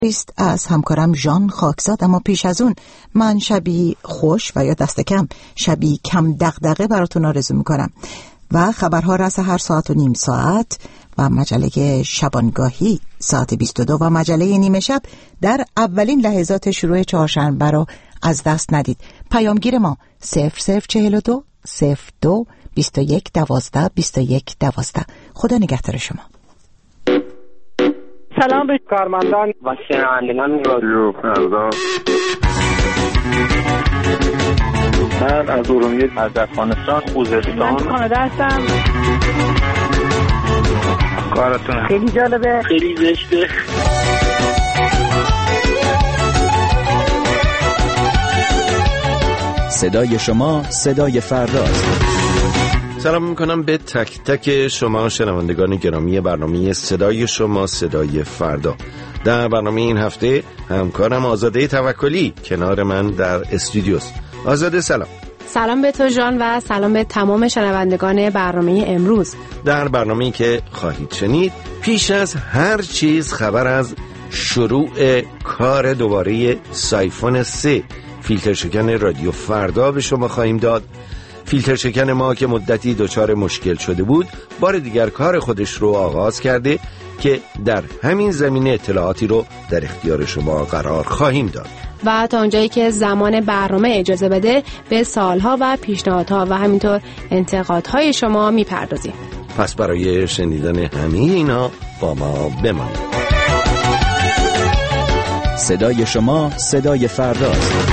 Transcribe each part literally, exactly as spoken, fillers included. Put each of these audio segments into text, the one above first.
است از همکارم ژان خاکزاد. اما پیش از اون من شبی خوش و یا دست کم شبی کم دغدغه براتون آرزو میکنم و خبرها رأس هر ساعت و نیم ساعت و مجله شبانگاهی ساعت بیست و دو و مجله نیمه شب در اولین لحظات شروع چهارشنبه رو از دست ندید. پیامگیر ما صفر صفر چهل و دو صفر دو بیست و یک دوازده بیست و یک دوازده. خدا نگهدار شما. سلام به کارمندان و شنوندگان رادیو فردا. من از ارومیه، از افغانستان، خوزستان، من کانادا هستم. کارتون خیلی جالبه، خیلی زشته. صدای شما صدای فرداست. سلام میکنم به تک تک شما شنوندگان گرامی برنامه صدای شما صدای فردا. در برنامه این هفته همکارم آزاده توکلی کنار من در استودیوست. آزاده سلام. سلام به تو ژان و سلام به تمام شنوندگان برنامه امروز. در برنامه‌ای که خواهید شنید پیش از هر چیز خبر از شروع کار دوباره سایفون سه فیلتر شکن رادیو فردا به شما خواهیم داد. فیلتر شکن ما که مدتی دچار مشکل شده بود بار دیگر کار خودش رو آغاز کرده که در همین زمینه اطلاعاتی رو در اختیار شما قرار خواهیم داد و تا اونجایی که زمان برنامه اجازه بده به سالها و پیشنهادها و همینطور انتقادهای شما میپردازیم. پس برای شنیدن همه اینا با ما بمانید. صدای شما صدای فرداست.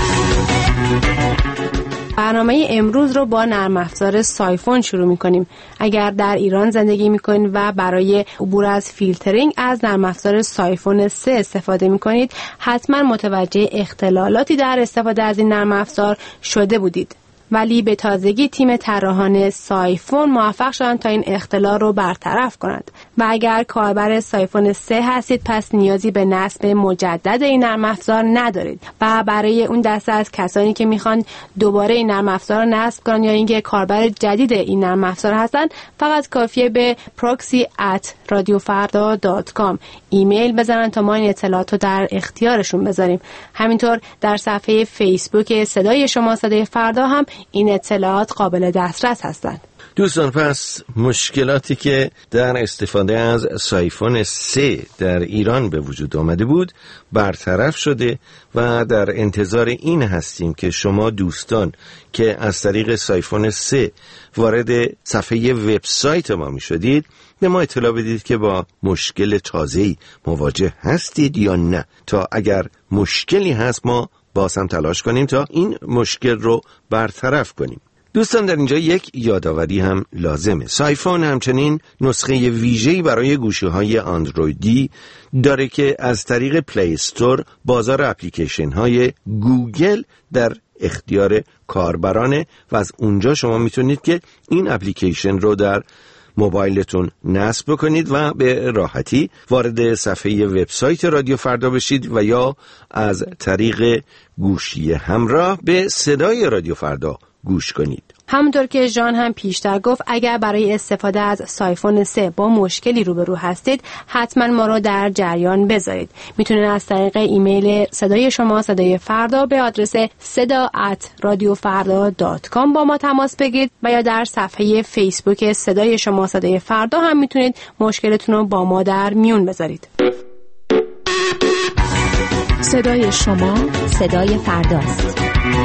برنامه امروز رو با نرم افزار سایفون شروع می‌کنیم. اگر در ایران زندگی می‌کنید و برای عبور از فیلترینگ از نرم افزار سایفون سه استفاده می‌کنید، حتما متوجه اختلالاتی در استفاده از این نرم افزار شده بودید. ولی به تازگی تیم طراحان سایفون موفق شدن تا این اختلال رو برطرف کنند و اگر کاربر سایفون سه هستید پس نیازی به نصب مجدد این نرم افزار ندارید و برای اون دسته از کسانی که میخوان دوباره این نرم افزار رو نصب کنن یا اینکه کاربر جدید این نرم افزار هستن فقط کافیه به proxy at radiofarda dot com ایمیل بزنن تا ما این اطلاعات رو در اختیارشون بذاریم. همینطور در صفحه فیسبوک صدای شما صدای فردا هم این اطلاعات قابل دسترس هستند. دوستان پس مشکلاتی که در استفاده از سایفون سه در ایران به وجود آمده بود برطرف شده و در انتظار این هستیم که شما دوستان که از طریق سایفون سه وارد صفحه وبسایت ما می شدید به ما اطلاع بدید که با مشکل تازه‌ای مواجه هستید یا نه، تا اگر مشکلی هست ما باز هم تلاش کنیم تا این مشکل رو برطرف کنیم. دوستان در اینجا یک یادآوری هم لازمه. سایفون همچنین نسخه ویژه‌ای برای گوشی‌های اندرویدی داره که از طریق پلی استور بازار اپلیکیشن های گوگل در اختیار کاربرانه و از اونجا شما میتونید که این اپلیکیشن رو در موبایلتون نصب کنید و به راحتی وارد صفحه وبسایت رادیو فردا بشید و یا از طریق گوشی همراه به صدای رادیو فردا گوش کنید. همونطور که ژان هم پیشتر گفت اگر برای استفاده از سایفون سه با مشکلی روبرو هستید حتما ما رو در جریان بذارید. میتونید از طریق ایمیل صدای شما صدای فردا به آدرس صدا ات رادیو فردا دات کام با ما تماس بگیرید و یا در صفحه فیسبوک صدای شما صدای فردا هم میتونید مشکلتون رو با ما در میون بذارید. صدای شما صدای فرداست.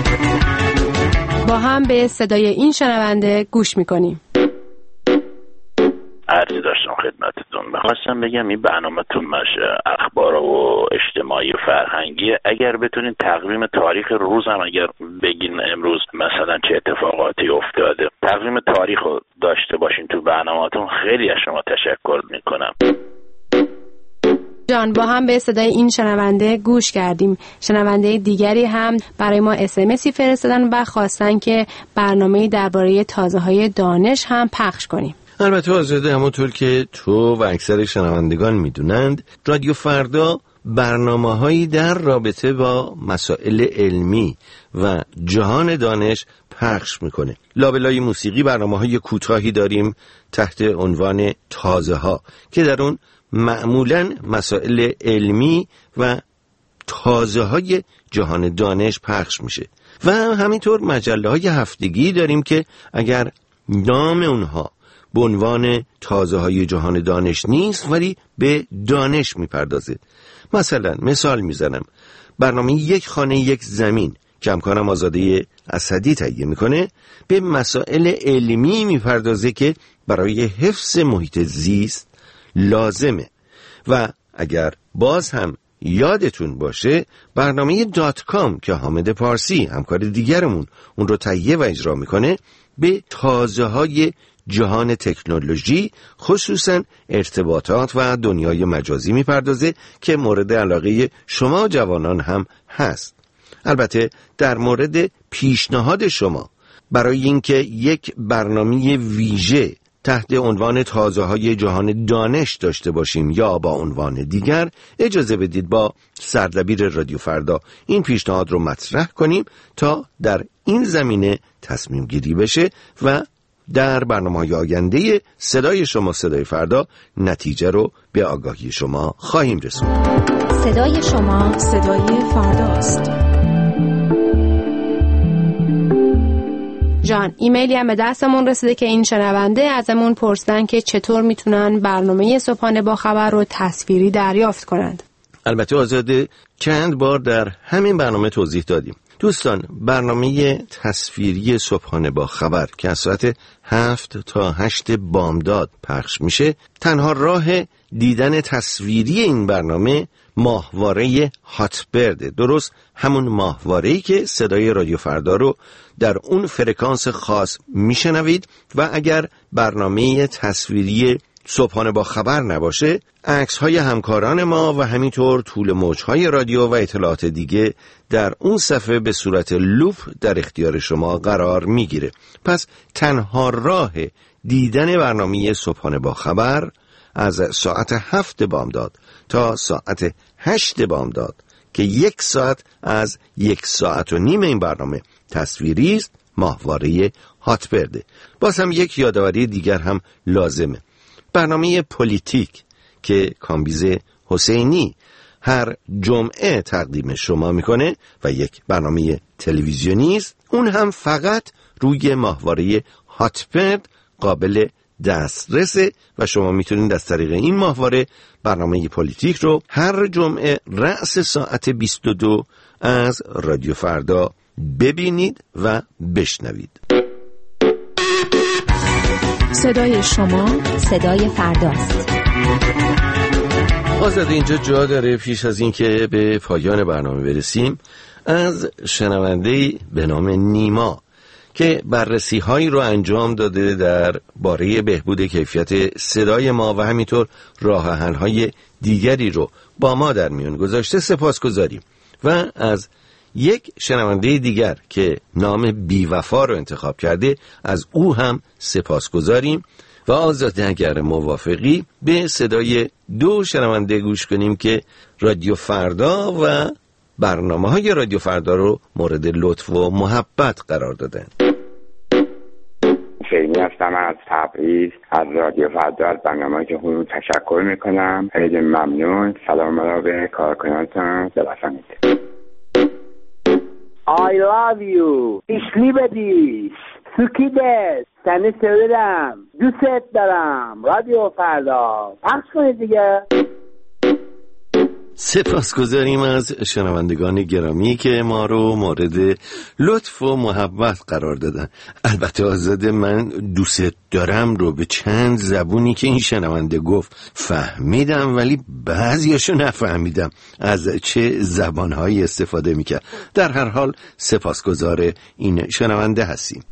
با هم به صدای این شنونده گوش میکنیم. عرضی داشتم خدمتتون. میخواستم بگم این برنامه‌تون باشه اخبار و اجتماعی و فرهنگی، اگر بتونین تقویم تاریخ روز هم اگر بگین امروز مثلا چه اتفاقاتی افتاده، تقویم تاریخ رو داشته باشین تو برنامه‌تون، خیلی از شما تشکر میکنم. جان با هم به صدای این شنونده گوش کردیم. شنونده دیگری هم برای ما اس ام اسی فرستادن و خواستن که برنامه درباره تازه‌های دانش هم پخش کنیم. البته آزاده همونطور که تو و اکثر شنوندگان میدونند رادیو فردا برنامه‌هایی در رابطه با مسائل علمی و جهان دانش پخش میکنه. لابلای موسیقی برنامه‌های کوتاهی داریم تحت عنوان تازه ها که در اون معمولاً مسائل علمی و تازه های جهان دانش پخش میشه و همینطور مجله های هفتگی داریم که اگر نام اونها به عنوان تازه های جهان دانش نیست ولی به دانش میپردازه. مثلا مثال میزنم، برنامه یک خانه یک زمین که همکارم آزاده اسدی تهیه میکنه به مسائل علمی میپردازه که برای حفظ محیط زیست لازمه. و اگر باز هم یادتون باشه برنامه دات کام که حامد پارسی همکار دیگرمون اون رو تهیه و اجرا میکنه به تازه های جهان تکنولوژی خصوصا ارتباطات و دنیای مجازی میپردازه که مورد علاقه شما جوانان هم هست. البته در مورد پیشنهاد شما برای اینکه یک برنامه ویژه تحت عنوان تازه های جهان دانش داشته باشیم یا با عنوان دیگر، اجازه بدید با سردبیر رادیو فردا این پیشنهاد رو مطرح کنیم تا در این زمینه تصمیم گیری بشه و در برنامه‌های آینده صدای شما صدای فردا نتیجه رو به آگاهی شما خواهیم رسوند. صدای شما صدای فرداست. جان، ایمیلی هم به دستمون رسیده که این شنونده ازمون پرسیدن که چطور میتونن برنامه صبحانه با خبر رو تصویری دریافت کنند. البته آزاده چند بار در همین برنامه توضیح دادیم. دوستان، برنامه تصویری صبحانه با خبر که از ساعت هفت تا هشت بامداد پخش میشه، تنها راه دیدن تصویری این برنامه ماهواره هاتبرد، درست همون ماهواره‌ای که صدای رادیو فردا رو در اون فرکانس خاص میشنوید. و اگر برنامه تصویری صبحانه با خبر نباشه، عکس‌های همکاران ما و همینطور طول موج‌های رادیو و اطلاعات دیگه در اون صفحه به صورت لوپ در اختیار شما قرار میگیره. پس تنها راه دیدن برنامه صبحانه با خبر از ساعت هفت بامداد تا ساعت هشت بامداد که یک ساعت از یک ساعت و نیم این برنامه تصویری است، ماهواره هاتبرده. باز هم یک یادآوری دیگر هم لازمه. برنامه پلیتیک که کامبیز حسینی هر جمعه تقدیم شما میکنه و یک برنامه تلویزیونی است، اون هم فقط روی ماهواره هاتبرد قابل دسترسه و شما میتونید از طریق این ماهواره برنامه پلیتیک رو هر جمعه رأس ساعت بیست و دو از رادیو فردا ببینید و بشنوید. صدای شما صدای فرداست. آزاده اینجا جا داره پیش از این که به پایان برنامه برسیم از شنونده‌ای به نام نیما که بررسی هایی رو انجام داده در باره بهبود کیفیت صدای ما و همینطور راه حل های دیگری رو با ما در میون گذاشته سپاسگزاریم. و از یک شنونده دیگر که نام بیوفا رو انتخاب کرده از او هم سپاسگزاریم. و آزاده اگر موافقی به صدای دو شنونده گوش کنیم که رادیو فردا و برنامه های رادیو فردا رو مورد لطف و محبت قرار دادن. شیرینی هستم از تبریز، از رادیو فردا، از برنامه که خودم تشکر میکنم. خیلی ممنون. سلام را به کارکنانتان برسانید. I love you. Ich liebe dich. سوکی دست. سنی سویرم. دوست دارم. رادیو فردا. پخش کنید دیگه. سپاسگزاریم از شنوندگان گرامی که ما رو مورد لطف و محبت قرار دادن. البته آزاده من دوست دارم رو به چند زبونی که این شنونده گفت فهمیدم، ولی بعضیاشو نفهمیدم از چه زبانهایی استفاده میکرد. در هر حال سپاسگزار این شنونده هستیم.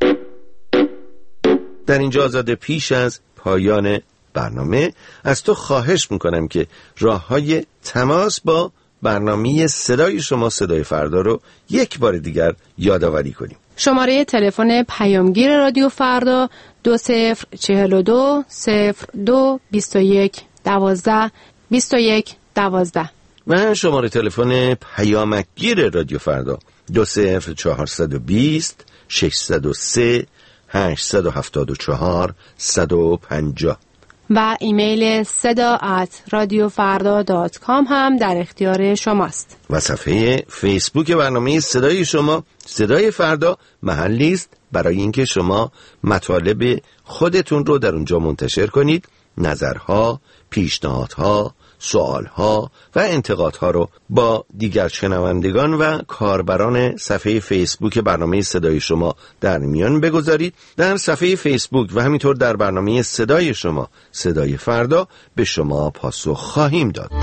در اینجا آزاده پیش از پایان برنامه از تو خواهش میکنم که راههای تماس با برنامه صدای شما صدای فردا رو یک بار دیگر یادآوری کنیم. شماره تلفن پیامگیر رادیو فردا دو صفر چهل و دو صفر دو بیست و یک دوازده بیست و یک دوازده و شماره تلفن پیامگیر رادیو فردا دو صفر چهارصد و بیست ششصد و سه هشتصد و هفتاد و چهار صد و پنجاه. و ایمیل صدا ات رادیو فردا دات کام هم در اختیار شماست. و صفحه فیسبوک برنامه صدای شما صدای فردا محلی است برای اینکه شما مطالب خودتون رو در اونجا منتشر کنید، نظرها، پیشنهادها، سوالها و انتقادها رو با دیگر شنوندگان و کاربران صفحه فیسبوک برنامه صدای شما در میان بگذارید. در صفحه فیسبوک و همینطور در برنامه صدای شما صدای فردا به شما پاسخ خواهیم داد.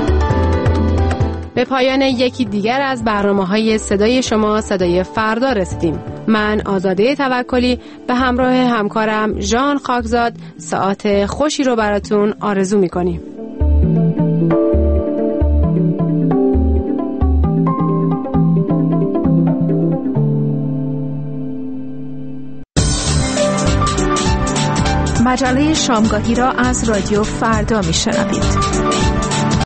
به پایان یکی دیگر از برنامه‌های صدای شما صدای فردا رسیدیم. من آزاده توکلی به همراه همکارم ژان خاکزاد ساعت خوشی رو براتون آرزو می‌کنیم. مجله شامگاهی را از رادیو فردا می‌شنوید.